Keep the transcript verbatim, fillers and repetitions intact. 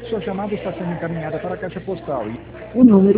Sua chamada está sendo encaminhada para a caixa postal. O número